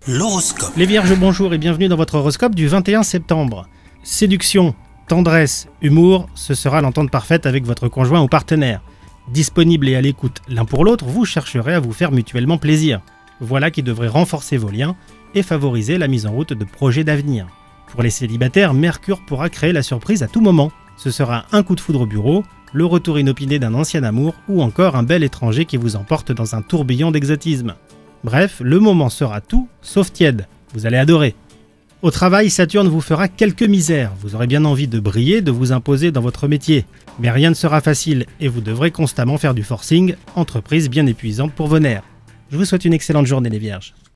L'horoscope. Les Vierges, bonjour et bienvenue dans votre horoscope du 21 septembre. Séduction, tendresse, humour, ce sera l'entente parfaite avec votre conjoint ou partenaire. Disponible et à l'écoute l'un pour l'autre, vous chercherez à vous faire mutuellement plaisir. Voilà qui devrait renforcer vos liens et favoriser la mise en route de projets d'avenir. Pour les célibataires, Mercure pourra créer la surprise à tout moment. Ce sera un coup de foudre au bureau, le retour inopiné d'un ancien amour ou encore un bel étranger qui vous emporte dans un tourbillon d'exotisme. Bref, le moment sera tout sauf tiède. Vous allez adorer. Au travail, Saturne vous fera quelques misères. Vous aurez bien envie de briller, de vous imposer dans votre métier. Mais rien ne sera facile et vous devrez constamment faire du forcing, entreprise bien épuisante pour vos nerfs. Je vous souhaite une excellente journée les Vierges.